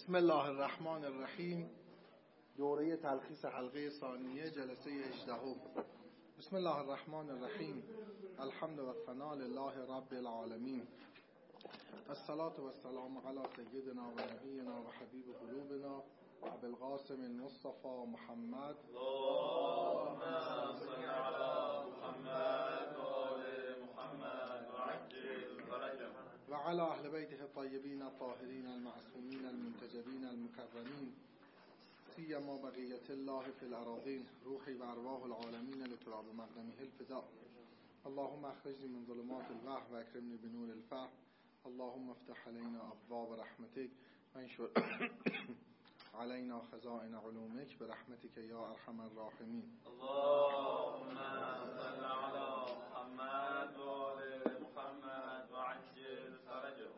بسم الله الرحمن الرحیم. دوره تلخیص حلقه ثانیه جلسه 18. بسم الله الرحمن الرحیم. الحمد و ثنا لله رب العالمین. الصلاة و السلام علی سیدنا و نبینا و حبیب قلوبنا ابی القاسم المصطفى محمد اللهم صل علی محمد و آل محمد و عجل فرجهم و علی اهل بیته الطیبین الطاهرین المعصومین المنتجبین المکرمین سیما بقیت الله فی الاراضین روحی و ارواح العالمین لتراب مقدمه الفداء. اللهم اخرجنی من ظلمات الوهم و اکرمنی بنور الفهم. اللهم افتح علينا ابواب رحمتك وانشر علينا خزائن علومك برحمتك یا ارحم الراحمین. اللهم صل علی محمد و آل محمد و عجل فرجهم.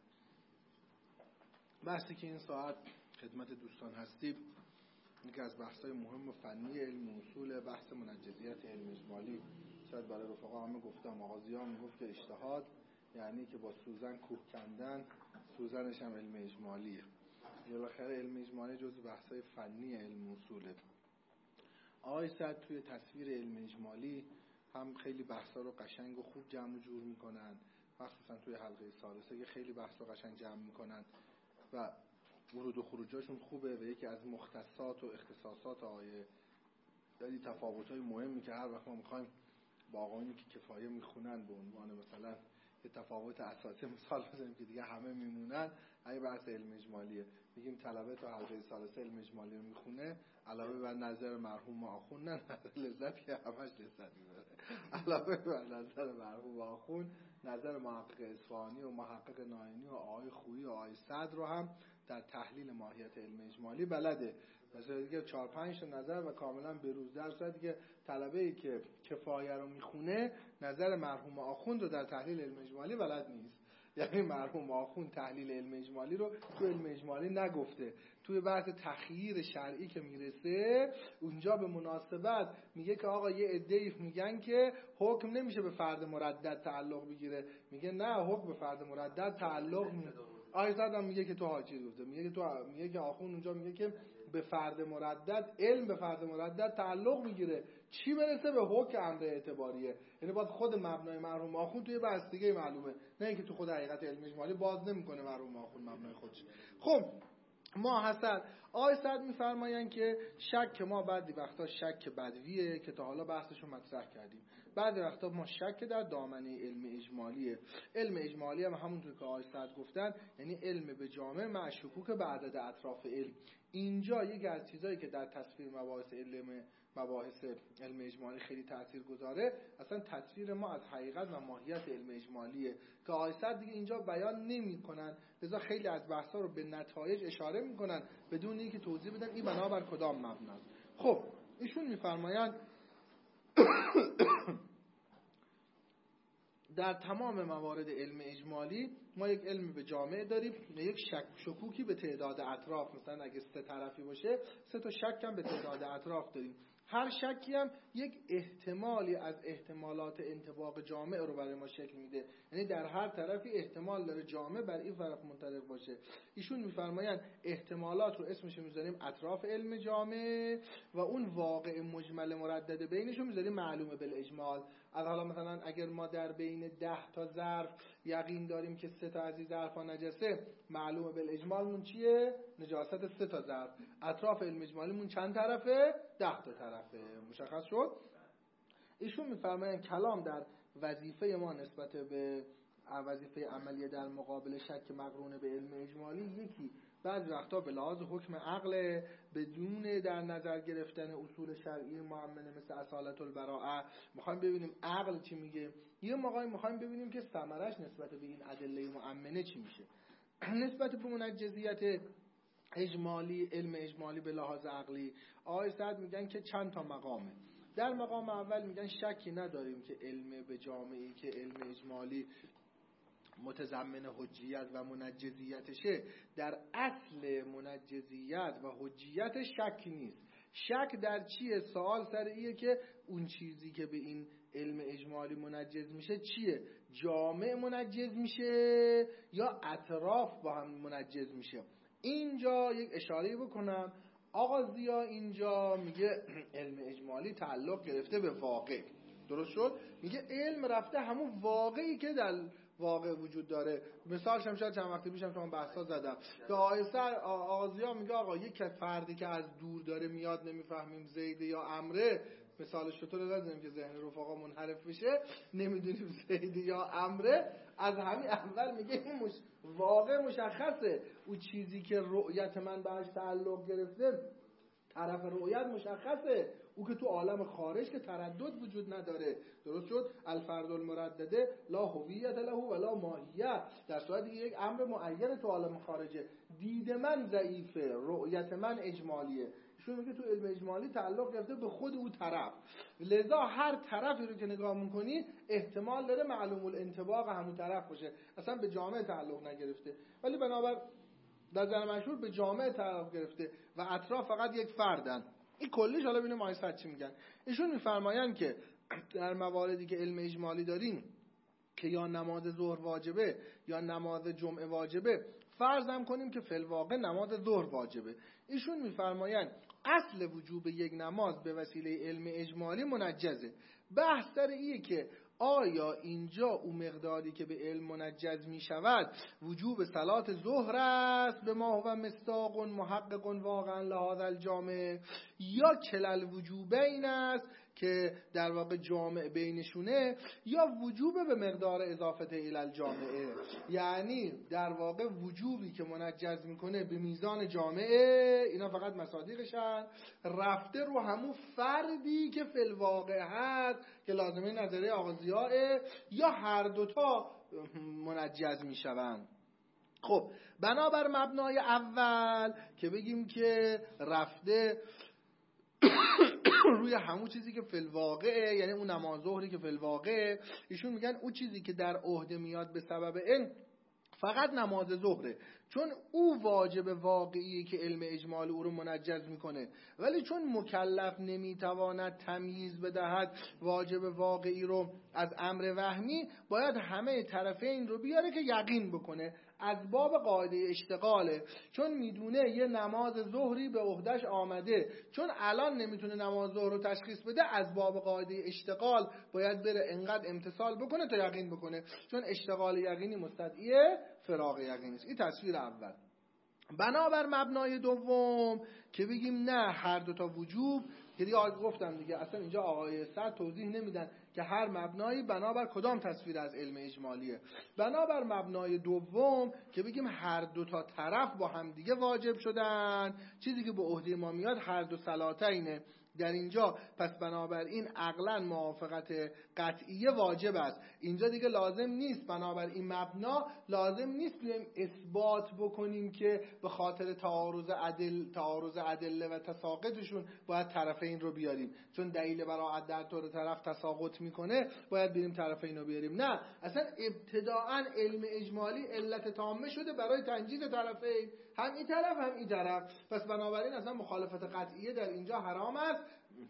بحثی که این ساعت خدمت دوستان هستیم یکی از بحث‌های مهم و فنی علم و اصول بحث منجزیت علم اجمالی. شاید برای رفقا همه گفتم، آغازی هم گفت که اجتهاد یعنی که با سوزن کوه کندن، سوزنش هم علم اجمالیه. بالاخره علم اجمالی جزو بحث‌های فنی علم و اصوله. آقای سعد توی تصویر علم اجمالی هم خیلی بحثا رو قشنگ و خوب جمع و جور میکنن، مخصوصا توی حلقه ثالثه که خیلی بحثا قشنگ جمع میکنن و ورود و خروجاشون خوبه و یکی از مختصات و اختصاصات آیه یعنی تفاوت‌های مهمی که هر وقت ما می‌خوایم با آقایونی که کفایه میخونن به عنوان مثلا یه تفاوت اساسی مثال بزنیم که دیگه همه میمونن، همین بحث علم اجمالیه. میگیم طلبه تو حلقه ثالثه علم اجمالی رو میخونه، علاوه بر نظر مرحوم آخوند، نه لذت که همش لذت میبره، علاوه بر نظر مرحوم آخوند نظر محقق اصفهانی و محقق ناینی و آقای خویی و آقای صدر رو هم در تحلیل ماهیت علم اجمالی بلده. مثلا دیگه 4-5 تا نظر و کاملا بروز درس دیگه طلبه‌ای که کفایه رو میخونه نظر مرحوم آخوند رو در تحلیل علم اجمالی بلد نیست. یعنی مرحوم آخوند تحلیل علم اجمالی رو تو علم اجمالی نگفته، توی بحث تخییر شرعی که میرسه اونجا به مناسبت میگه که آقا یه عده‌ای میگن که حکم نمیشه به فرد مردد تعلق بگیره، میگه نه حکم به فرد مردد تعلق آیزاد هم میگه که تو حاجی گفته، میگه که آخوند اونجا میگه که به فرد مردد علم به فرد مردد تعلق میگیره، چی برسه به حکم امر اعتباریه. یعنی باید خود مبنای مرحوم آخوند توی بحث دیگه معلومه، نه اینکه تو خود حقیقت علم اجمالی باز نمیکنه مرحوم آخوند مبنای خودش. خب ما حسن آقای سعد میفرمایند که شک ما بعضی وقتا شک بدویه که تا حالا بحثشو مطرح کردیم، بعضی وقتا ما شک در دامنه علم اجمالیه. علم اجمالی هم همونطور که آقای سعد گفتن یعنی علم به جامع مع شکوک به عدد اطراف علم. اینجا یکی از چیزایی که در تصویر مباحث علم اجمالی خیلی تأثیر گذاره اصلا تصویر ما از حقیقت و ماهیت علم اجمالیه که آقای سعد دیگه اینجا بیان نمی‌کنن، لذا خیلی از بحثا رو به نتایج اشاره می‌کنن بدون اینکه توضیح بدن این بنابر کدام مبناست. خب ایشون می‌فرمایند در تمام موارد علم اجمالی ما یک علم به جامع داریم، یک شکوکی به تعداد اطراف، مثلا اگه 3 طرفی باشه 3 تا شک هم به تعداد اطراف داریم. هر شکی هم یک احتمالی از احتمالات انطباق جامع رو برای ما شکل میده، یعنی در هر طرفی احتمال داره جامع بر این طرف منطبق باشه. ایشون میفرمایند احتمالات رو اسمش میذاریم اطراف علم جامع و اون واقع مجمل مردد بینش رو میذاریم معلومه بالاجمال. حالا مثلا اگر ما در بین 10 تا ظرف یقین داریم که 3 تا از این ظرفا نجسه، معلومه بالاجمالمون چیه؟ نجاست 3 تا ظرف. اطراف علم اجمالیمون چند طرفه؟ 10 تا طرفه. مشخص شد؟ ایشون میفرمایند کلام در وظیفه ما نسبت به وظیفه عملیه در مقابل شک مقرون به علم اجمالی یکی بعضی وقتا به لحاظ حکم عقل بدون در نظر گرفتن اصول شرعی معمنه مثل اصالت البراءه میخوایم ببینیم عقل چی میگه، یه موقعی میخوایم ببینیم که ثمرش نسبت به این ادله معمنه چی میشه. نسبت به منجزیت اجمالی علم اجمالی به لحاظ عقلی آقای سعد میگن که چند تا مقامه. در مقام اول میگن شکی نداریم که علم به جامعی که علم اجمالی متضمن حجیت و منجزیتشه، در اصل منجزیت و حجیت شک نیست. شک در چیه؟ سوال سر ایه که اون چیزی که به این علم اجمالی منجز میشه چیه؟ جامع منجز میشه یا اطراف با هم منجز میشه؟ اینجا یک اشاره بکنم. آقا ضیا اینجا میگه علم اجمالی تعلق گرفته به واقع. درست شد؟ میگه علم رفته همون واقعی که در واقع وجود داره. مثالش هم شاید چند وقت پیشم تو بحثا زدم. به آقا ضیا میگه آقا یک فردی که از دور داره میاد نمیفهمیم زید یا عمره، مثالش رو نزنیم که ذهن رفقا منحرف بشه، نمیدونیم زید یا عمره، از همین اول میگه این واقع مشخصه. اون چیزی که رؤیت من بهش تعلق گرفته، طرف رؤیت مشخصه، او که تو عالم خارج که تردد وجود نداره. درست شد؟ الفرد المردده لا هویت له ولا ماهیه. در صورتی که یک امر معین تو عالم خارجه، دید من ضعیفه، رؤیت من اجمالیه. ایشون میگه تو علم اجمالی تعلق گرفته به خود او طرف، لذا هر طرفی رو که نگاه میکنی احتمال داره معلوم الانطباق همون طرف باشه، اصلا به جامعه تعلق نگرفته. ولی بنابر در نظر مشهور به جامعه تعلق گرفته و اطراف فقط یک فردن. این کلیش. حالا ببینیم آیه چی میگن. ایشون میفرمایند که در مواردی که علم اجمالی داریم که یا نماز ظهر واجبه یا نماز جمعه واجبه، فرض هم کنیم که فی الواقع نماز ظهر واجبه. ایشون میفرمایند اصل وجوب یک نماز به وسیله علم اجمالی منجزه. بحث سر ایه که آیا اینجا اون مقداری که به علم منجز می شود وجوب صلات ظهر است به ما هو مصداق محقق واقعا لهذا الجامع، یا کلل وجوبین است که در واقع جامع بینشونه، یا وجوب به مقدار اضافه الی الجامعه، یعنی در واقع وجوبی که منجز میکنه به میزان جامعه، اینا فقط مصادیقشن، رفته رو همون فردی که فی الواقع هست که لازمه نظریه آقا ضیاء، یا هر دوتا منجز میشوند. خب بنابر مبنای اول که بگیم که رفته روی همون چیزی که فی الواقع، یعنی اون نماز ظهری که فی الواقع، ایشون میگن اون چیزی که در عهده میاد به سبب علم فقط نماز ظهره، چون او واجب واقعی که علم اجمالی او رو منجز میکنه. ولی چون مکلف نمیتواند تمییز بدهد واجب واقعی رو از امر وهمی، باید همه طرفین رو بیاره که یقین بکنه. از باب قاعده اشتغاله، چون میدونه یه نماز ظهری به عهدهش آمده، چون الان نمیتونه نماز ظهر رو تشخیص بده، از باب قاعده اشتغال باید بره انقدر امتثال بکنه تا یقین بکنه، چون اشتغال یقینی مستدعی فراغ یقینی است. این تصویر اول. بنابر مبنای دوم که بگیم نه هر دوتا وجوب، که دیگه گفتم دیگه اصلا اینجا آقای سعد توضیح نمیدن که هر مبنایی بنابر کدام تصویر از علم اجمالیه. بنابر مبنای دوم که بگیم هر دوتا طرف با هم دیگه واجب شدن، چیزی که به عهده ما میاد هر دو صلاتینه در اینجا، پس بنابراین عقلا موافقت قطعیه واجب است. اینجا دیگه لازم نیست، بنابراین مبنا لازم نیست بیایم اثبات بکنیم که به خاطر تعارض ادله و تساقطشون باید طرفین رو بیاریم، چون دلیل براءت در طور طرف تساقط میکنه باید بریم طرفین رو بیاریم. نه، اصلا ابتداءً علم اجمالی علت تامه شده برای تنجیز طرفین، هم این طرف هم این طرف. پس بنابراین اصلا مخالفت قطعیه در اینجا حرام است.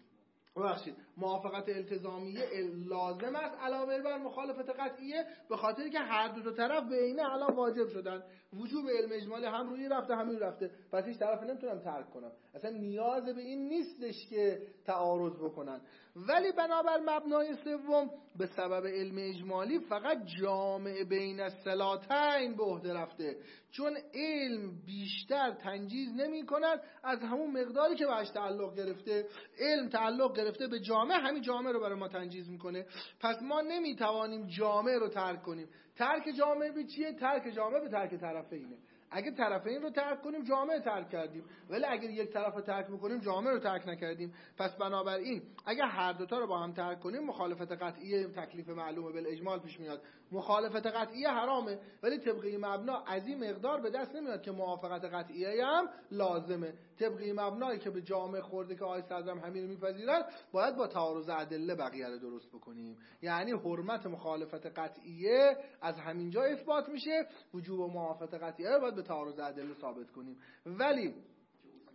موافقت التزامیه لازم است علاوه بر مخالفت قطعیه، به خاطر که هر دو طرف به عینه الان واجب شدن. وجوب علم اجمالی هم روی رفته همین رفته، پس هیچ طرف نمیتونم ترک کنم، اصلا نیاز به این نیستش که تعارض بکنن. ولی بنابر مبنای سوم به سبب علم اجمالی فقط جامع بین الصلاتین به عهده رفته، چون علم بیشتر تنجیز نمی کند از همون مقداری که بهش تعلق گرفته. علم تعلق گرفته به جامع، همین جامع رو برای ما تنجیز میکنه. پس ما نمیتوانیم جامع رو ترک کنیم. ترک جامع به چیه؟ ترک جامع به ترک طرفینه. اگه طرفین رو ترک کنیم جامع ترک کردیم، ولی اگه یک طرف رو ترک بکنیم جامع رو ترک نکردیم. پس بنابراین اگه هر دوتا رو با هم ترک کنیم مخالفت قطعیه تکلیف معلومه بالاجمال پیش میاد. مخالفت قطعیه حرامه، ولی طبقی مبنا از این مقدار به دست نمیاد که موافقت قطعیه هم لازمه. طبقی مبنایی که به جامع خورده که آیه صدرم همین رو میپذیرن، باید با تعارض ادله بقیه رو درست بکنیم. یعنی حرمت مخالفت قطعیه از همینجا اثبات میشه، وجوب و موافقت قطعیه رو باید به تعارض ادله ثابت کنیم.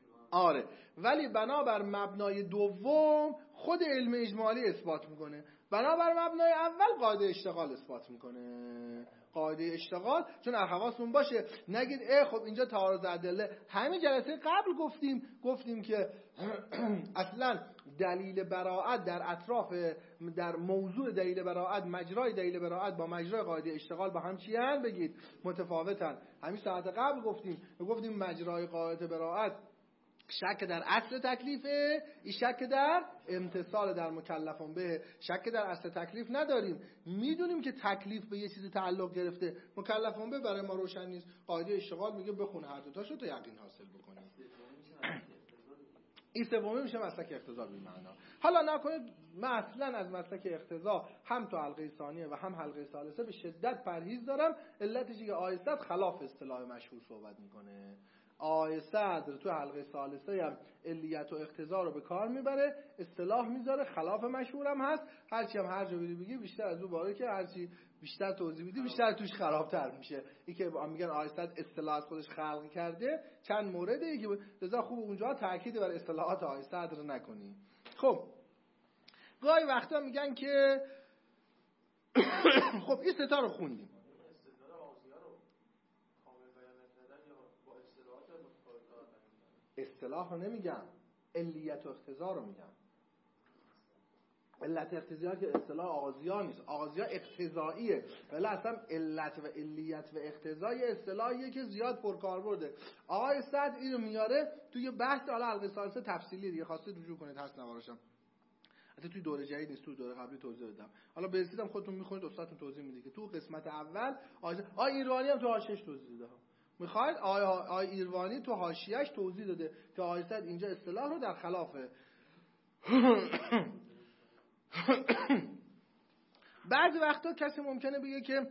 ولی بنابر مبنای دوم خود علم اجمالی اثبات میکنه. بنابر مبنای اول قاعده اشتغال اثبات میکنه. قاعده اشتغال، چون حواسمون باشه نگید خب اینجا تعارض ادله. همین جلسه قبل گفتیم که اصلا دلیل براءت در موضوع دلیل براءت، مجرای دلیل براءت با مجرای قاعده اشتغال با هم چی هستند؟ بگید متفاوتن. همین ساعت قبل گفتیم مجرای قاعده براءت شک در اصل تکلیفه، این شک در امتصال در مکلفون به. شک در اصل تکلیف نداریم، میدونیم که تکلیف به یه چیزی تعلق گرفته، مکلفون به برای ما روشن نیست. قاعده اشتغال میگه بخون هر دو تاشو تا یقین حاصل بکنیم. این سومی میشه مسلک اقتضا بی معنا. حالا نکنید من اصلا از مسلک اقتضا هم تو حلقه ثانیه و هم حلقه ثالثه به شدت پرهیز دارم. علتش که آیه صدر خلاف اصطلاح مشهور صحبت میکنه. آیه صدر تو حلقه ثالثه هم علیت و اقتضا رو به کار میبره، اصطلاح میذاره، خلاف مشهور هم هست. هرچی هم هر جا بگی بیشتر از اون باره که هرچی بیشتر توضیح میدی بیشتر توش خرابتر میشه. این که میگن آیه صدر اصطلاح از خودش خلق کرده، چند مورده که لذا خوب اونجا تاکید بر اصطلاحات آیه صدر نکنی. خب گاهی وقتا میگن که خب این ستا رو خوندیم. اصطلاح رو نمیگم، علیت و اقتضا رو میگم. علت اقتضایی که اصطلاح آغازیان نیست، آغازیان اقتضاییه، ولی اصلا علت و علیت و اقتضای اصطلاحیه که زیاد پرکار برده. آقای صدر اینو میاره توی بحث حالا حلقه ثالثه تفصیلی دیگه، خواستید رجوع کنید هست نوارشم. حتی توی دوره جدید نیست، توی دوره قبلی توضیح دادم. حالا برسیدم خودتون میخونید، استادتون توضیح میده که تو قسمت اول آقای ایرانی هم تو حاشیه‌اش توضیح داده. میخواید آقای ایرانی تو حاشیه‌اش توضیح داده که آقای صدر اینجا اصطلاح رو در خلاف بعضی وقتا کسی ممکنه بگه که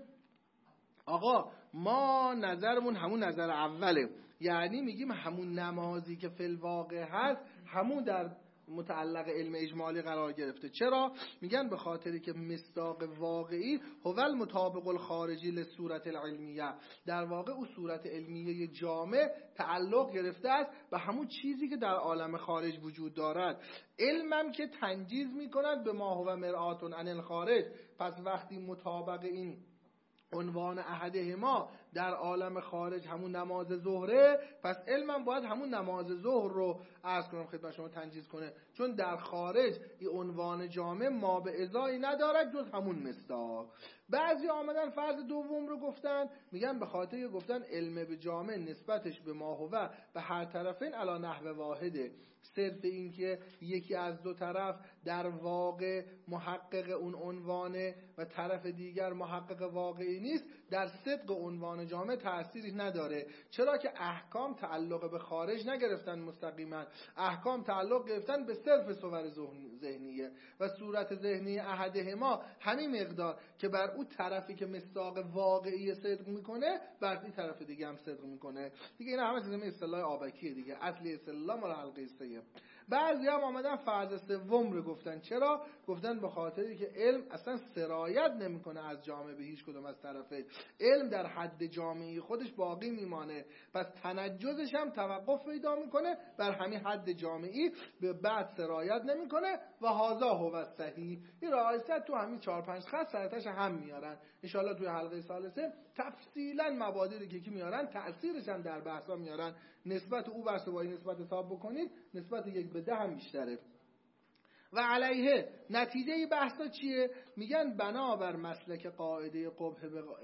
آقا ما نظرمون همون نظر اوله، یعنی میگیم همون نمازی که فی الواقع هست همون در متعلق علم اجمالی قرار گرفته. چرا؟ میگن به خاطری که مصداق واقعی هو المطابق الخارجی لصورت العلمیه، در واقع او صورت علمیه جامع تعلق گرفته است به همون چیزی که در عالم خارج وجود دارد. علمم که تنجیز میکند به ما هو مرآت عن الخارج، پس وقتی مطابق این عنوان احدهما در عالم خارج همون نماز ظهره، پس علمم باید همون نماز ظهر رو عرض کنم خدمت شما تنجیز کنه، چون در خارج این عنوان جامع ما به ازایی ندارد جز همون مصداق. بعضی آمدن فرض دوم رو گفتن، میگن به خاطر گفتن علم به جامع نسبتش به ما هو به هر طرفین علی نحو واحده، صرف این که یکی از دو طرف در واقع محقق اون عنوانه و طرف دیگر محقق واقعی نیست، در صدق عنوان جامع تأثیری نداره. چرا که احکام تعلق به خارج نگرفتن مستقیما، احکام تعلق گرفتن به صرف صور ذهنیه و صورت ذهنی احدهما همین مقدار که بر اون طرفی که مصداق واقعی صدق میکنه بر این طرف دیگه هم صدق میکنه دیگه. اینا همه چیز اصطلاح آبکیه دیگه، اصلی اصطلاح مال حلقه سه. بعضی هم آمدن فرض سوم رو گفتن. چرا؟ گفتن به خاطری که علم اصلا سرایت نمیکنه از جامعه به هیچ کدوم از طرفه، علم در حد جامعی خودش باقی میمانه، پس تنجزش هم توقف پیدا میکنه بر همین حد جامعی، به بعد سرایت نمیکنه و هذا هو الصحیح. این رئیست تو همین 4-5 خط سرتش هم میارن ان شاءالله توی حلقه ثالثه تفصیلا مبادی که میارن تأثیرش هم در بحثا میارن. نسبت او بر با نسبت حساب بکنید نسبت 1:10 هم بیشتره. و علیه نتیجه بحثا چیه؟ میگن بنابر مسلک قاعده قبح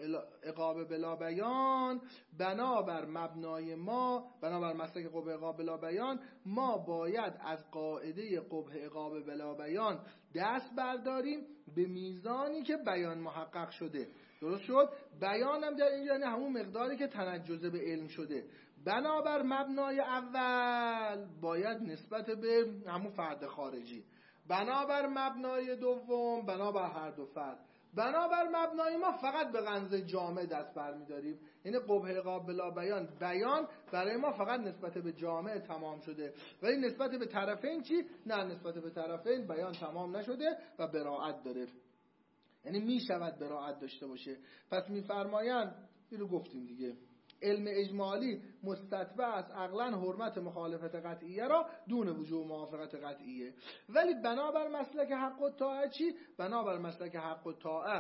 عقاب بلا بیان، بنابر مسلک قبح عقاب بلا بیان، ما باید از قاعده قبح عقاب بلا بیان دست برداریم به میزانی که بیان محقق شده. درست شد؟ بیانم در اینجا یعنی همون مقداری که تنجز به علم شده. بنابر مبنای اول باید نسبت به همون فرد خارجی، بنابر مبنای دوم بنابر هر دو فرد، بنابر مبنای ما فقط به غنز جامع دست برمی‌داریم. یعنی قبح عقاب بلا بیان برای ما فقط نسبت به جامع تمام شده، ولی نسبت به طرفین چی؟ نه، نسبت به طرفین بیان تمام نشده و براءت داره، یعنی می شود براءت داشته باشه. پس میفرمایند، این رو گفتیم دیگه، علم اجمالی مستتبع است عقلا حرمت مخالفت قطعیه را دون وجوب موافقت قطعیه. ولی بنابر مسلک حق و طاعه چی؟ بنابر مسلک حق و طاعه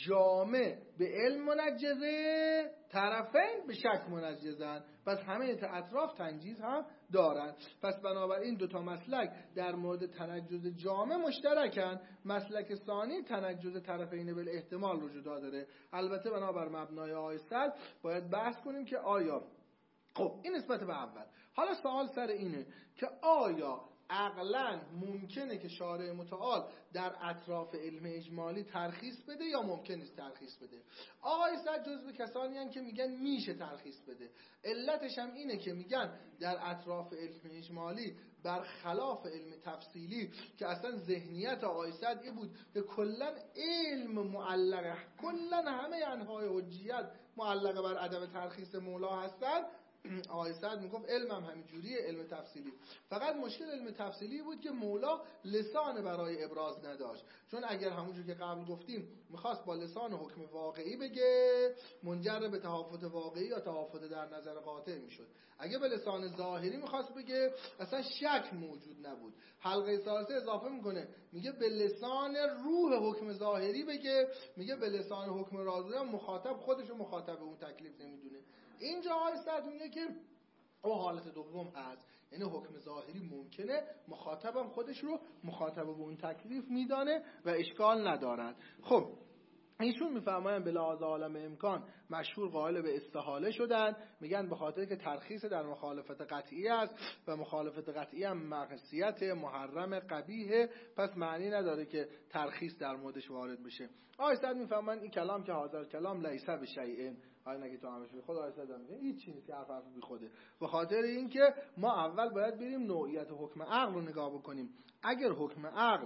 جامع به علم منجزه، طرفین به شک منجزن، پس همه اطراف تنجیز هم دارن. پس بنابراین دو تا مسلک در مورد تنجز جامع مشترکن. مسلک ثانی تنجز طرفین بالاحتمال وجود داره. البته بنابر مبنای آیه صد باید بحث کنیم که آیا، خب این نسبت به اول. حالا سوال سر اینه که آیا عقلاً ممکنه که شارع متعال در اطراف علم اجمالی ترخیص بده یا ممکن نیست ترخیص بده؟ آقای صد جزو کسانی هستن که میگن میشه ترخیص بده. علتش هم اینه که میگن در اطراف علم اجمالی برخلاف علم تفصیلی که اصلا ذهنیت آقای صد این بود که کلاً علم معلقه، کلاً همه انواع حجیت معلقه بر عدم ترخیص مولا هستن. آقای سعد میگفت علمم همین جوریه، علم تفصیلی. فقط مشکل علم تفصیلی بود که مولا لسان برای ابراز نداشت، چون اگر همونجور که قبل گفتیم میخواست با لسان حکم واقعی بگه منجر به تهافت واقعی یا تهافت در نظر قاطع میشد. اگه به لسان ظاهری میخواست بگه اصلا شک موجود نبود. حلقه ثالثه اضافه میکنه میگه به لسان روح حکم ظاهری بگه، میگه به لسان حکم راضی مخاطب خودشو مخاطب اون تکلیف نمیدونه. اینجا آیه صد میگه که او حالت دوم هست، یعنی حکم ظاهری ممکنه مخاطبم خودش رو مخاطب به اون تکلیف میدانه و اشکال ندارد. خب ایشون میفرماین به لحاظ عالم امکان مشهور قائل به استحاله شدن، میگن به خاطر که ترخیص در مخالفت قطعی است و مخالفت قطعی هم معصیت محرم قبیح، پس معنی نداره که ترخیص در موردش وارد بشه. آیه صد میفرماین این کلام که حاضر کلام لیس بشیء، آیا نگی تو همش بی خود آیه صد میگه هیچ چیزی که حرف بی خوده. به خاطر اینکه ما اول باید بریم نوعیت حکم عقل رو نگاه بکنیم. اگر حکم عقل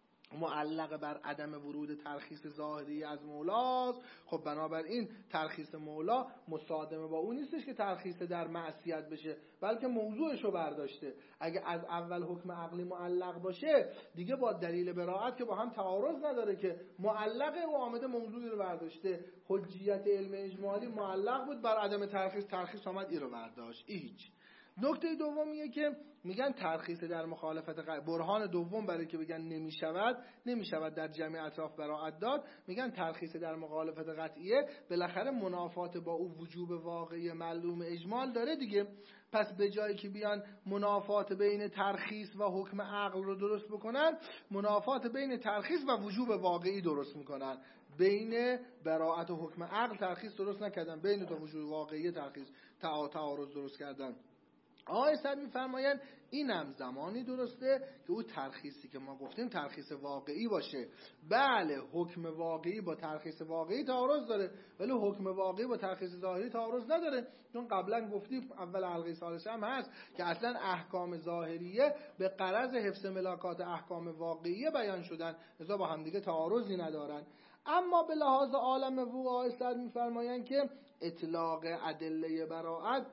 معلق بر عدم ورود ترخیص ظاهری از مولاست، خب بنابراین ترخیص مولا مصادمه با اون نیستش که ترخیص در معصیت بشه، بلکه موضوعشو برداشته. اگه از اول حکم عقلی معلق باشه دیگه با دلیل براءت که با هم تعارض نداره که معلقه و آمده موضوعی رو برداشته. حجیت علم اجمالی معلق بود بر عدم ترخیص آمد این رو برداشت. هیچ. نکته دومیه که میگن ترخیص در مخالفت برهان دوم برای که بگن نمیشود در جمع اطراف براءت داد، میگن ترخیص در مخالفت قطعیه بالاخره منافات با او وجوب واقعی معلوم اجمال داره دیگه. پس به جایی که بیان منافات بین ترخیص و حکم عقل رو درست بکنن، منافات بین ترخیص و وجوب واقعی درست میکنن. بین براءت و حکم عقل ترخیص درست نکردن، بین تا وجوب واقعی ترخیص تعارض درست کردن. آقای صد میفرماین اینم زمانی درسته که او ترخیصی که ما گفتیم ترخیص واقعی باشه. بله حکم واقعی با ترخیص واقعی تعارض داره، ولی حکم واقعی با ترخیص ظاهری تعارض نداره، چون قبلا گفتیم اول حلقه ثالثه هم هست که اصلا احکام ظاهریه به غرض حفظ ملاکات احکام واقعیه بیان شدن، لذا با هم دیگه تعارضی ندارن. اما به لحاظ عالم وقوع آقای صد میفرماین که اطلاق ادله براءت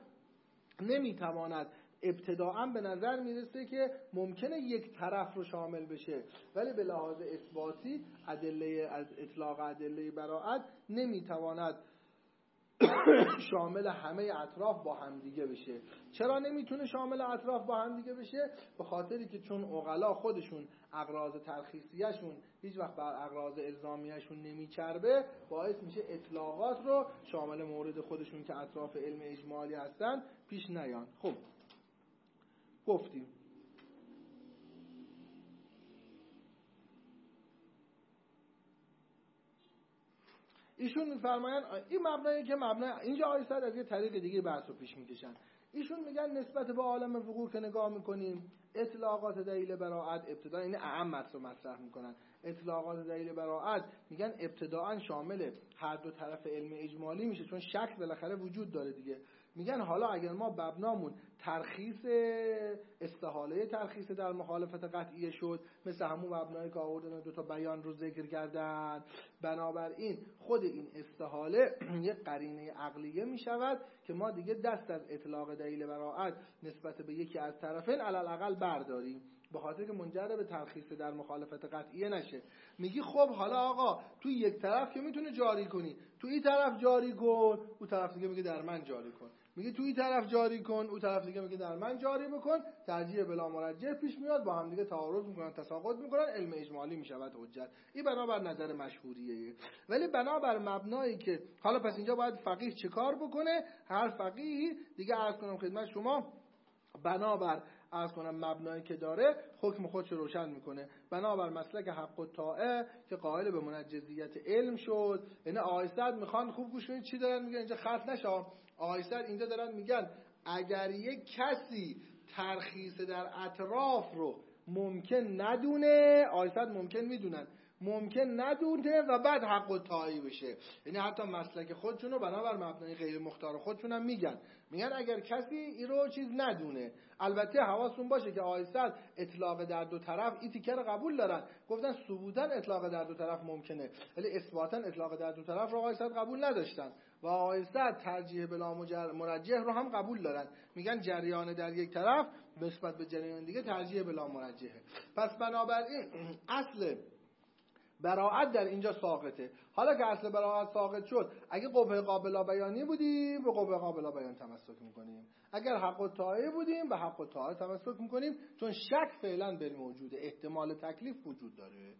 نمیتواند ابتداعا به نظر میرسه که ممکنه یک طرف رو شامل بشه، ولی به لحاظ اثباتی اطلاق ادله براءت نمیتواند شامل همه اطراف با هم دیگه بشه. چرا نمیتونه شامل اطراف با هم دیگه بشه؟ به خاطری که چون عقلا خودشون اغراض ترخیصیه‌شون هیچ وقت بر اغراض الزامیه‌شون نمیچربه، باعث میشه اطلاقات رو شامل مورد خودشون که اطراف علم اجمالی هستن پیش نیان. خب گفتیم ایشون میفرماین این مبنایی که مبنای اینجا آیه صد از یه طریق دیگه بحث رو پیش میکشن. ایشون میگن نسبت به عالم وقوع که نگاه میکنیم اطلاقات دلیل براءت ابتدا این اهم رو مطرح میکنن. اطلاقات دلیل براءت میگن ابتداء شامل هر دو طرف علم اجمالی میشه، چون شک بالاخره وجود داره دیگه. میگن حالا اگر ما مبنامون ترخیص استحاله ترخیص در مخالفت قطعیه شد، مثل همون مبنایی که آوردن دو تا بیان رو ذکر کردن، بنابراین خود این استحاله یک قرینه عقلیه میشود که ما دیگه دست از اطلاق دلیل براءت نسبت به یکی از طرفین علل اقل برداریم. به خاطر که منجر به ترخیص در مخالفت قطعیه نشه. میگی خب حالا آقا تو یک طرف که میتونه جاری کنی، تو این طرف جاری کن، اون طرف دیگه میگه در من جاری کن. میگه تو این طرف جاری کن، اون طرف دیگه میگه در من جاری بکن. ترجیح بلا مرجح پیش میاد، با هم دیگه تعارض میکنن، تساقط میکنن، علم اجمالی میشود حجت. این بنابر نظر مشهوریه. ولی بنابر مبنایی که حالا پس اینجا باید فقیه چه کار بکنه؟ هر فقیهی دیگه عرض کنم خدمت شما، بنابر عرض کنم مبنایی که داره حکم خودش روشن میکنه. بنابر مسلک حق الطاعه که قائل به منجزیت علم شد. یعنی آقای سعد میخوان خوب گوش کنید چی دارن میگن اینجا، خط نشه. آقای سعد اینجا دارن میگن اگر یک کسی ترخیص در اطراف رو ممکن ندونه، آقای سعد ممکن میدونن، ممکن ندونه و بعد حق الطاعه بشه. یعنی حتی مسلک خودشون رو بنابر مبنای غیر مختار خودشون هم میگن اگر کسی این رو چیز ندونه. البته حواستون باشه که آقای سعد اطلاق در دو طرف این تیکه رو قبول دارن، گفتن ثبوتا اطلاق در دو طرف ممکنه، ولی اثباتا اطلاق در دو طرف رو آقای سعد قبول نداشتن. و آقای سعد ترجیح بلا مرجح رو هم قبول دارن، میگن جریان در یک طرف نسبت به جریان دیگه ترجیح بلا مرجحه. پس بنابراین اصل براعت در اینجا ساقطه. حالا که اصل براعت ساقط شد، اگه قبه قابل بیانی بودیم به قبه قابل بیان تمسک میکنیم، اگر حق الطاعه بودیم به حق الطاعه تمسک میکنیم، چون شک فعلا بر موجوده، احتمال تکلیف وجود داره.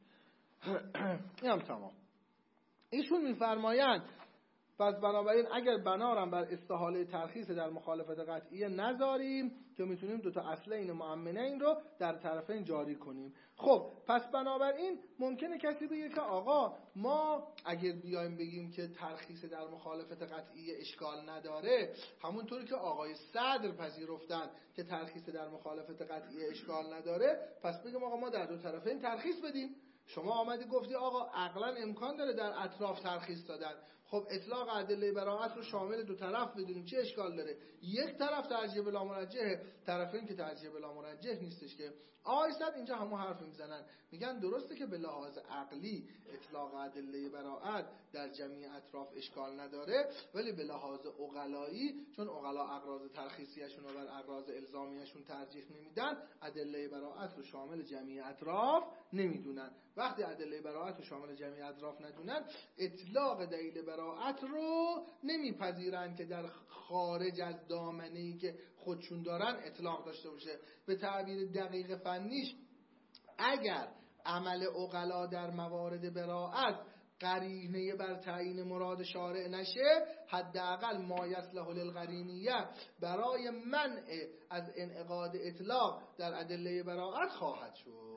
این هم تمام. ایشون میفرمایند پس بنابراین اگر بنارم بر استحاله ترخیص در مخالفت قطعیه نذاریم که میتونیم دوتا اصلین مؤمنین رو در طرفین جاری کنیم. خب پس بنابراین ممکنه کسی بگه که آقا ما اگر بیایم بگیم که ترخیص در مخالفت قطعیه اشکال نداره، همونطوری که آقای صدر پذیرفتن که ترخیص در مخالفت قطعیه اشکال نداره، پس بگیم آقا ما در دو طرفین ترخیص بدیم. شما آمدی گفتی آقا عقلا امکان داره در اطراف ترخیص دادن، خب اطلاق ادله براعت رو شامل دو طرف بدونیم چه اشکال داره؟ یک طرف ترجیح بلا مرجحه، طرفین که ترجیح بلا مرجح نیستش که. آقای سعد اینجا همون حرف میزنن، میگن درسته که به لحاظ عقلی اطلاق ادله براعت در جمیع اطراف اشکال نداره، ولی به لحاظ عقلایی چون عقلا اغراض ترخیصیشون و بر اغراض الزامیشون ترجیح نمیدن، ادله براعت رو شامل جمیع اطراف نمیدونن. وقتی ادله براعت رو شامل جمیع اطراف ندونن، اطلاق دلیل براعت رو نمیپذیرن که در خارج از دامنه‌ای که خودشون دارن اطلاق داشته باشه. به تعبیر دقیق فنیش، اگر عمل عقلا در موارد براعت قرینه بر تعیین مراد شارع نشه، حداقل ما یصلح للقرینیه برای منع از انعقاد اطلاق در ادله براعت خواهد شد.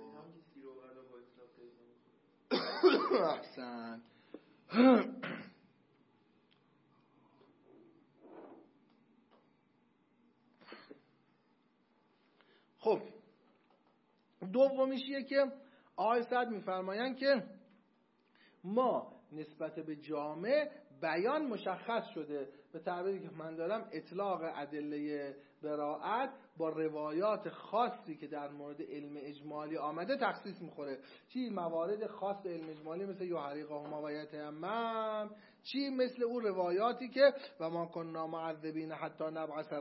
احسن. خب دومیشیه که آقای سعد میفرمایند که ما نسبت به جامع بیان مشخص شده، به تعبیری که من دارم اطلاق ادله براعت با روایات خاصی که در مورد علم اجمالی آمده تخصیص میخوره. چی موارد خاص علم اجمالی مثل یحرقهما و یتیمم، چی مثل اون روایاتی که و ما کنا معذبین حتی نبعث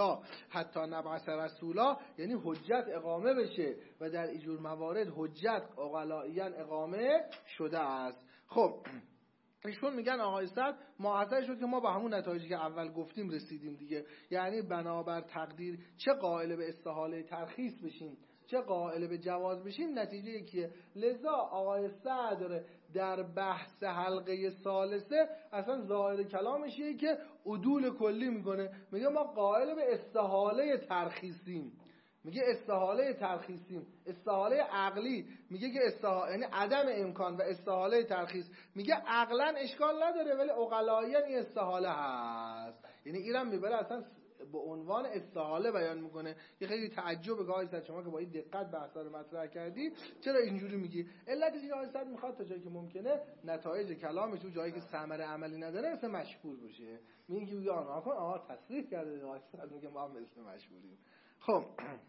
رسولا، یعنی حجت اقامه بشه و در اینجور موارد حجت عقلائیاً اقامه شده است. خب ایشون میگن آقای سعد معطل شد که ما به همون نتایجی که اول گفتیم رسیدیم دیگه، یعنی بنابر تقدیر چه قائل به استحاله ترخیص بشیم چه قائل به جواز بشیم نتیجه یکیه. لذا آقای صدر در بحث حلقه ثالثه اصلا ظاهر کلامش یه که عدول کلی میکنه، میگه ما قائل به استحاله ترخیصیم، میگه استحاله ترخیصیم، استحاله عقلی، میگه که یعنی عدم امکان و استحاله ترخیص، میگه عقلا اشکال نداره ولی عقلائیاً این استحاله هست، یعنی اینم میبره اصلا به عنوان استحاله بیان میکنه. یه خیلی تعجب گاهی صد شما که با این دقت بحثا رو مطرح کردی چرا اینجوری میگی؟ علتش اینه که میخواد تا جایی که ممکنه نتایج کلامش تو جایی که ثمره عملی نداره مثل مشهور بشه، میگه آنها کن آها تصریح کرده گاهی صد میگه ما هم مثل مشهوریم. خب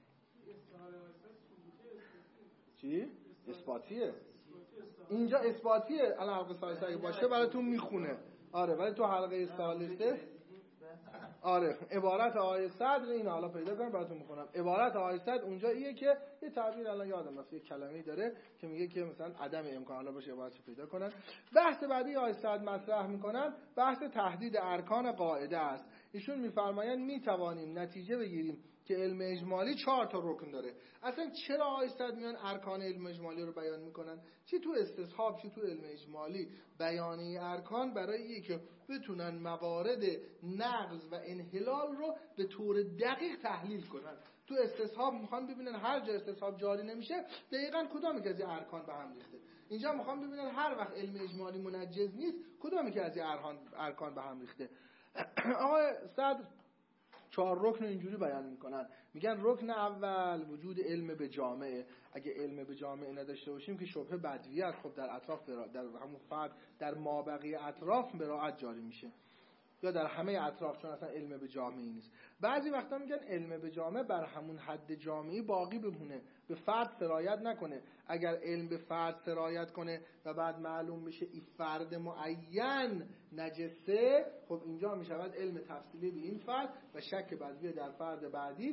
چی؟ اثباتیه اینجا، اثباتیه. الان حلقه ثالثه اگه باشه براتون میخونه. آره ولی تو حلقه ثالثه آره عبارت آیه صدر این حالا پیدا کنم براتون میخونم. عبارت آیه صدر اونجا ایه که یه تعبیر الان یادم رفت، یه کلمه‌ای داره که میگه که مثلا عدم امکان، حالا باشه عبارتشو پیدا کنن. بحث بعدی آیه صدر مطرح میکنن بحث تحدید ارکان قاعده است. ایشون میفرمایند میتوانیم نتیجه بگیریم که علم اجمالی 4 تا رکن داره. اصلا چرا آیه صدر میان ارکان علم اجمالی رو بیان میکنن؟ چی تو استصحاب چی تو علم اجمالی بیانیه ارکان برای اینکه که بتونن موارد نقض و انحلال رو به طور دقیق تحلیل کنن. تو استصحاب میخوان ببینن هر جا استصحاب جاری نمیشه دقیقاً کدامی که از این ارکان به هم ریخته. اینجا میخوان ببینن هر وقت علم اجمالی منجز نیست کدامی که از این ارکان به هم ریخته. آقای صدر 4 رکن اینجوری بیان میکنن. میگن رکن اول وجود علم به جامعه. اگه علم به جامعه نداشته باشیم که شبهه بدویه است. خب در اطراف در همون فرد در مابقی اطراف براعت جاری میشه یا در همه اطراف، چون اصلا علم به جامعی نیست. بعضی وقتا میگن علم به جامعه بر همون حد جامعی باقی بمونه، به فرد سرایت نکنه. اگر علم به فرد سرایت کنه و بعد معلوم بشه این فرد معین نجسه، خب اینجا میشود علم تفصیلی به این فرد و شک بدوی در فرد بعدی.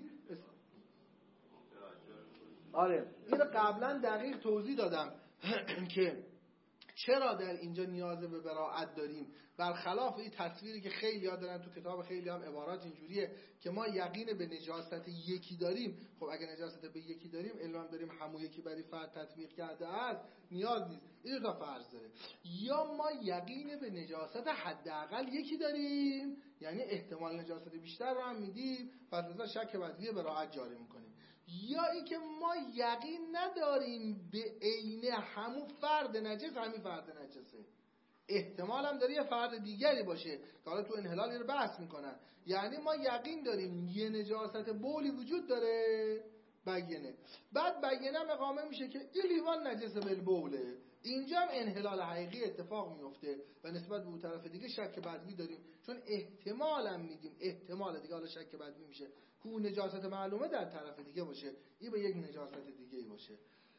آره اینو قبلا دقیق توضیح دادم که چرا در اینجا نیاز به براعت داریم، برخلاف این تصویری که خیلی ها دارن تو کتاب، خیلی هم عبارات اینجوریه که ما یقین به نجاست یکی داریم. خب اگه نجاست به یکی داریم، علم داریم همون یکی برای فرد تطبیق کرده است، نیاز نیست. این 2 تا فرض داره. یا ما یقین به نجاست حداقل یکی داریم، یعنی احتمال نجاست بیشتر رو هم میدیم، پس از شک بدوی براعت جاری میکنیم. یا اینکه ما یقین نداریم به عین همون فرد نجس همین فرد نجسه، احتمال هم داره یه فرد دیگری باشه که حالا تو انحلالی رو بحث میکنن. یعنی ما یقین داریم یه نجاست بولی وجود داره، بیینه، بعد بیینه هم اقامه میشه که این لیوان نجس بالبوله. اینجا هم انحلال حقیقی اتفاق میفته و نسبت به اون طرف دیگه شک بدوی داریم، چون احتمال هم میدیم، احتمال دیگه حالا شک بدوی میشه که اون نجاست معلومه در طرف دیگه باشه، این به یک نجاست دیگه ای باشه.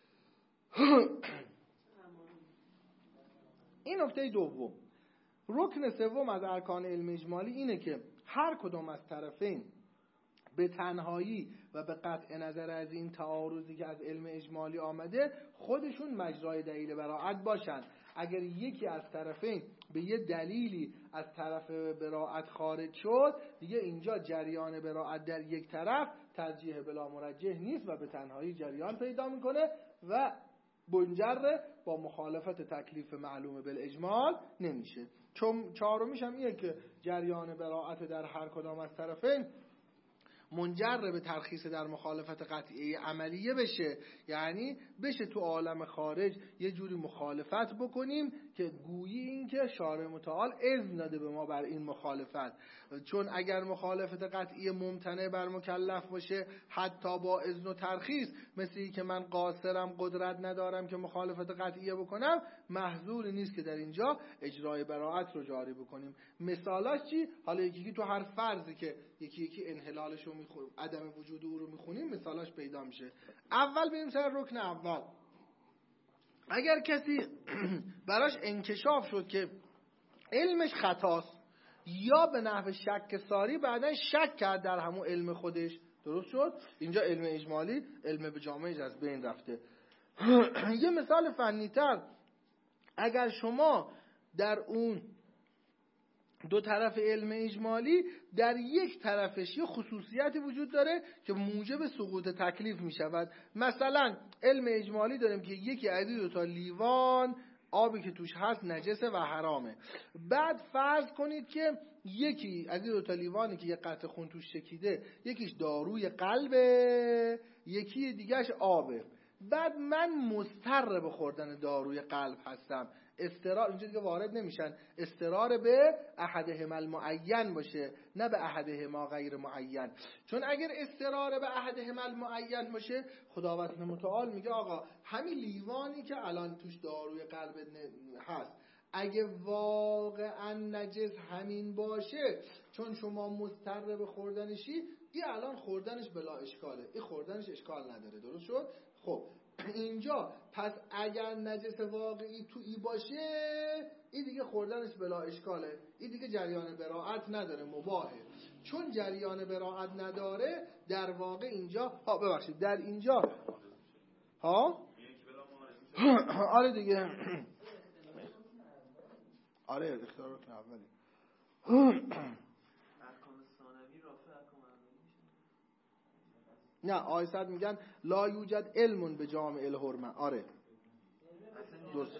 این نکته دوم. رکن سوم از ارکان علم اجمالی اینه که هر کدام از طرفین به تنهایی و به قطع نظر از این تعارضی که از علم اجمالی آمده خودشون مجرای دلیل براعت باشن. اگر یکی از طرفین به یه دلیلی از طرف براعت خارج شد، دیگه اینجا جریان براعت در یک طرف ترجیح بلا مرجح نیست و به تنهایی جریان پیدا میکنه و منجر با مخالفت تکلیف معلوم بالاجمال نمیشه. چهارمیش هم اینه که جریان براعت در هر کدام از طرفین منجر به ترخیص در مخالفت قطعی عملیه بشه، یعنی بشه تو عالم خارج یه جوری مخالفت بکنیم که گویی این که شارع متعال اذن داده به ما بر این مخالفت. چون اگر مخالفت قطعی ممتنع بر مکلف باشه حتی با اذن و ترخیص، مثل این که من قاصرم قدرت ندارم که مخالفت قطعی بکنم، محظور نیست که در اینجا اجرای براعت رو جاری بکنیم. مثالاش چی؟ حالا یکی تو هر فرضی که یکی انحلالش رو میخونیم، عدم وجود او رو میخونیم، مثالاش پیدا میشه. اول بریم سر رکن اول. اگر کسی براش انکشاف شد که علمش خطاست یا به نحو شک ساری بعدن شک کرد در همون علم خودش، درست شد؟ اینجا علم اجمالی علم به جامعه از بین رفته. یه مثال فنی‌تر، اگر شما در اون 2 طرف علم اجمالی در یک طرفش یه خصوصیتی وجود داره که موجب سقوط تکلیف می شود. مثلا علم اجمالی داریم که یکی از 2 تا لیوان آبی که توش هست نجسه و حرامه. بعد فرض کنید که یکی از 2 تا لیوانی که یه قطره خون توش چکیده، یکیش داروی قلبه، یکی دیگهش آبه. بعد من مضطر به خوردن داروی قلب هستم، استرار اینجا دیگه وارد نمیشن، استرار به احدهما المعین باشه نه به احدهما غیر معین. چون اگر استرار به احدهما المعین باشه، خداوند متعال میگه آقا همین لیوانی که الان توش داروی قلب هست اگه واقعا نجس همین باشه، چون شما مضطر به خوردنشی، این الان خوردنش بلا اشکاله، این خوردنش اشکال نداره، درست شد؟ خب اینجا پس اگر نجس واقعی تو ای باشه، این دیگه خوردنش بلا اشکاله، این دیگه جریان براعت نداره، مباهه. چون جریان براءت نداره در واقع اینجا ببخشید در اینجا آره دیگه آره اختیار رکن اولی نه آیسد میگن لا یوجد علم به جامع الحرمه. آره درست.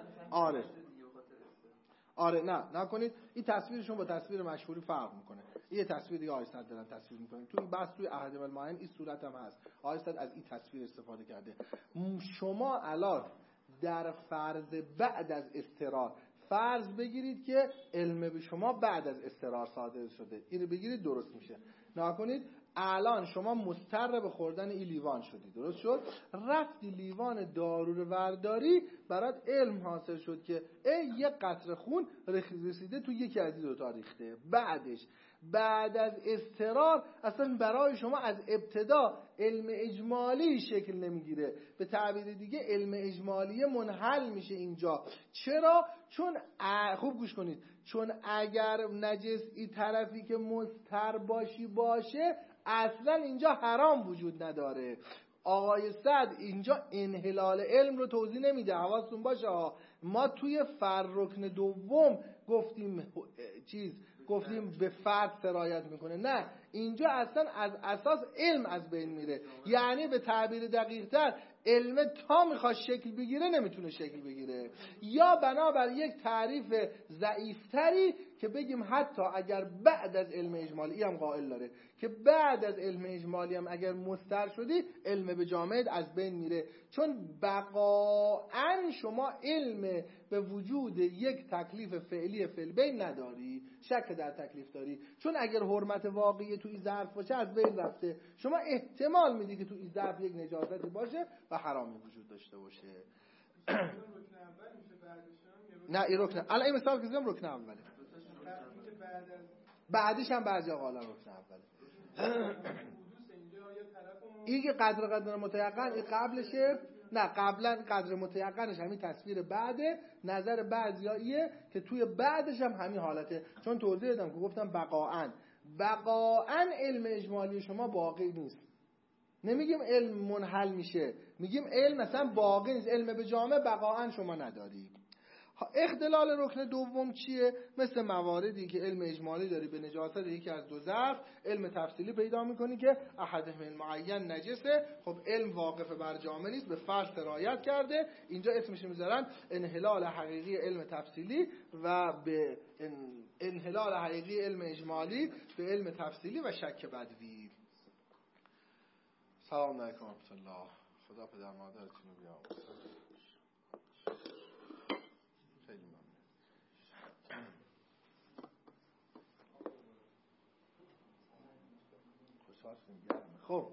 آره نه نکنید، این تصویرشون با تصویر مشهوری فرق میکنه. یه تصویر دیگه آیسد دارن تصویر میکنن توی بحث توی احد المعین این صورت هم هست. آیسد از این تصویر استفاده کرده. شما الان در فرض بعد از استقرار فرض بگیرید که علم به شما بعد از استقرار صادر شده، اینو بگیرید درست میشه. نکنید الان شما مضطر به خوردن این لیوان شدی، درست شد، رفتی لیوان دارو رو ورداری، برات علم حاصل شد که یه قطره خون رسیده تو یکی از این دو تا ریخته. بعد از استقرار اصلا برای شما از ابتدا علم اجمالی شکل نمیگیره، به تعبیر دیگه علم اجمالی منحل میشه اینجا. چرا؟ چون خوب گوش کنید، چون اگر نجس این طرفی که مضطر باشه اصلا اینجا حرام وجود نداره. آقای سعد اینجا انحلال علم رو توضیح نمیده، حواستون باشه. ما توی رکن دوم گفتیم به فرد سرایت میکنه، نه اینجا اصلا از اساس علم از بین میره. یعنی به تعبیر دقیق تر علم تا میخواد شکل بگیره نمیتونه شکل بگیره، یا بنابر یک تعریف ضعیفتری که بگیم حتی اگر بعد از علم اجمالی هم قائل داره که بعد از علم اجمالی هم اگر مستر شدی علم به جامعه از بین میره، چون بقاعا شما علم به وجود یک تکلیف فعلی فعلبین نداری، شک در تکلیف داری، چون اگر حرمت واقعی تو این ظرف باشه از بین رفته. شما احتمال میدی که تو این ظرف یک نجاستی باشه و حرامی وجود داشته باشه. نه این رکن الان این مثال که زدم رکن اوله، بعدش هم بعضی قائلن رکن اوله. این که قدر متیقن این قبلشه، نه قبلا قدر متیقنش همین تصویر بعده. نظر بعضیاییه که توی بعدش هم همین حالته، چون توضیح دادم که گفتم بقاعا علم اجمالی شما باقی نیست. نمیگیم علم منحل میشه، میگیم علم مثلا باقی نیست، علم به جامعه بقاعا شما نداری. اختلال رکن دوم چیه؟ مثل مواردی که علم اجمالی داری به نجاست یکی از دو ظرف، علم تفصیلی پیدا میکنی که احدهم معین نجسه. خب علم واقف بر جامعه نیست، به فرض سرایت کرده، اینجا اسمش میذارن انحلال حقیقی علم تفصیلی و به انحلال حقیقی علم اجمالی به علم تفصیلی و شک بدوی. سلام علیکم و رحمت الله. خدا پدر مادرتون رو بیامرزه. خیلی ممنون. خب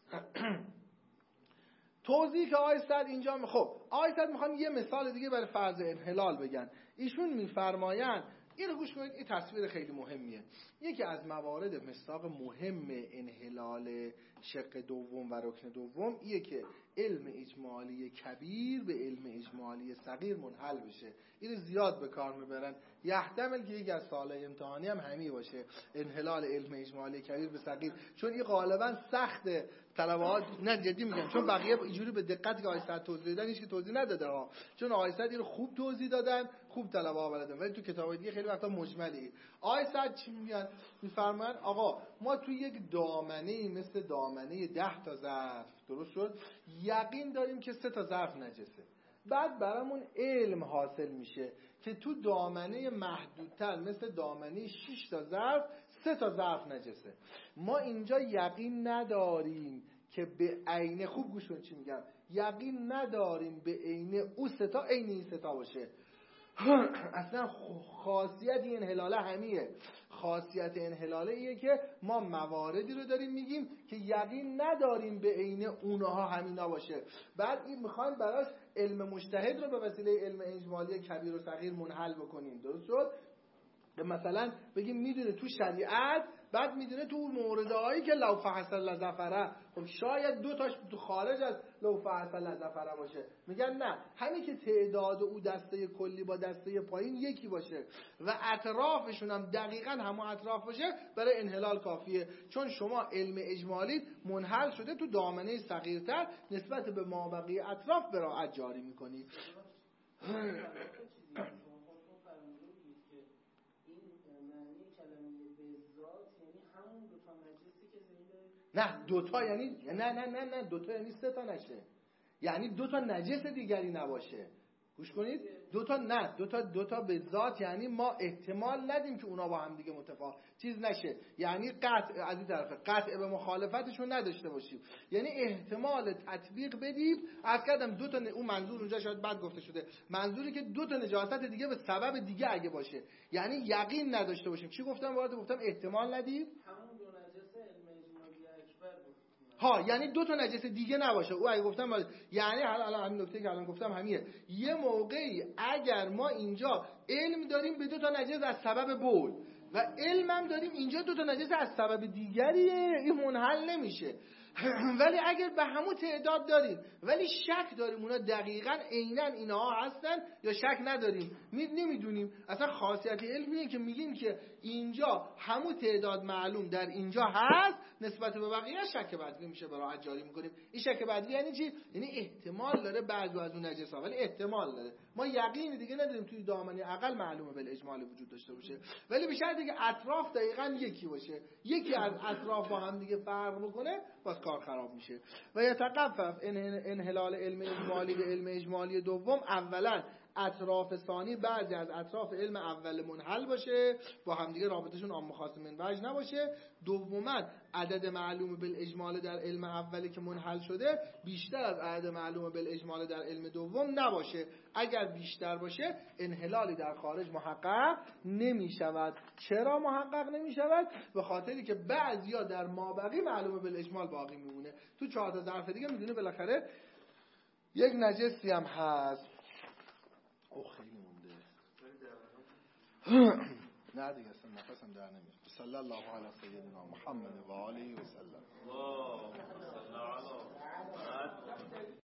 توضیح که آیه صد اینجا خب آیه صد میخوان یه مثال دیگه برای فرض انحلال بگن. ایشون میفرمایند اینو گوش کنید، این تصویر خیلی مهمیه. یکی از موارد مصداق مهم انحلال شق دوم و رکن دوم ایه که علم اجمالی کبیر به علم اجمالی صغیر منحل بشه. اینو زیاد به کار میبرن، یحتمل که یکی از سوالای امتحانی هم همین باشه، انحلال علم اجمالی کبیر به صغیر، چون این غالبا سخته. طلبه‌ها نه جدی میگم، چون بقیه اینجوری به دقت که آیه توضیح دادن هیچ که توضیح نداده ها، چون آیه اینو خوب توضیح دادن، خوب طلبه‌ها بلدن، ولی تو کتابای دیگه خیلی وقتا مجملی. آیه چی میگن؟ میفرمان آقا ما تو یک دامنه‌ای مثل دامنه 10 تا ظرف، درست شد، یقین داریم که 3 تا ظرف نجسه. بعد برامون علم حاصل میشه که تو دامنه محدودتر مثل دامنه 6 تا ظرف 3 تا ظرف نجسه. ما اینجا یقین نداریم که به عینه، خوب گوش کن چی میگم، یقین نداریم به عینه او 3 تا عین این 3 تا باشه. اصلا خاصیت این انحلاله همیه. خاصیت انحلاله ایه که ما مواردی رو داریم میگیم که یقین نداریم به عین اونها همینا باشه. بعد این میخوایم براش علم مجتهد رو به وسیله علم اجمالی کبیر و صغیر منحل بکنیم، درست شد؟ مثلا بگیم میدونه تو شریعت بعد میدونه تو موردهایی که لو فحصل لظفره، خب شاید دو تاش تو خارج از لو فحصل لظفره باشه. میگن نه، همین که تعداد او دسته کلی با دسته پایین یکی باشه و اطرافشون هم دقیقاً همون اطراف باشه برای انحلال کافیه، چون شما علم اجمالی منحل شده تو دامنه صغیرتر نسبت به مابقی اطراف براعت جاری میکنی. نه دوتا یعنی نه دوتا یعنی سه تا نشه، یعنی دوتا نجس دیگری نباشه. گوش کنید، دوتا به ذات یعنی ما احتمال ندیم که اونا با هم دیگه متفاوت چیز نشه، یعنی قطع از این طرف قطع به مخالفتشون نداشته باشیم، یعنی احتمال تطبیق بدیم. از کردم دوتا اون منظور اونجا شاید بعد گفته شده، منظوری که دوتا نجاست دیگه به سبب دیگه اگه باشه، یعنی یقین نداشته باشیم. چی گفتم؟ گفتم احتمال ندیم. همون دو نجس علم اجمالی اکبر ها، یعنی دو تا نجس دیگه نباشه. او اگه گفتم یعنی حالا همین نکته که الان گفتم همیه، یه موقعی اگر ما اینجا علم داریم به دو تا نجس از سبب بول و علم هم داریم اینجا دو تا نجس از سبب دیگریه، این منحل نمیشه. ولی اگر به همون تعداد داریم ولی شک داریم اونا دقیقاً عیناً اینها هستن یا شک نداریم، نمیدونیم. اصلا خاصیت علمیه که میگیم که اینجا همون تعداد معلوم در اینجا هست، نسبت به بقیه شک بدوی میشه براعت جاری میکنیم. این شک بدوی یعنی چی؟ یعنی احتمال داره بعضی از اون نجسا، ولی احتمال داره، ما یقین دیگه نداریم توی دامنه اقل معلومه بالاجمال وجود داشته باشه، ولی به شرطی که اطراف دقیقاً یکی باشه. یکی از اطراف با هم دیگه فرق بکنه باز کار خراب میشه. و یتقفف انحلال علم اجمالی به علم اجمالی دوم، اولا اطراف ثانی بعضی از اطراف علم اول منحل باشه، با هم دیگه رابطشون عام خاص من وجه نباشه. دوما عدد معلوم بالاجمال در علم اولی که منحل شده بیشتر از عدد معلوم بالاجمال در علم دوم نباشه. اگر بیشتر باشه انحلالی در خارج محقق نمی شود. چرا محقق نمی شود؟ به خاطری که بعضیا در مابقی معلوم بالاجمال باقی میمونه. تو 4 تا ظرف دیگه میدونه بالاخره یک نجسی هم هست. خیلی مونده. نه دیگه اصلا نفسم در نمیاد. صلی الله علی سیدنا محمد و آله و سلم.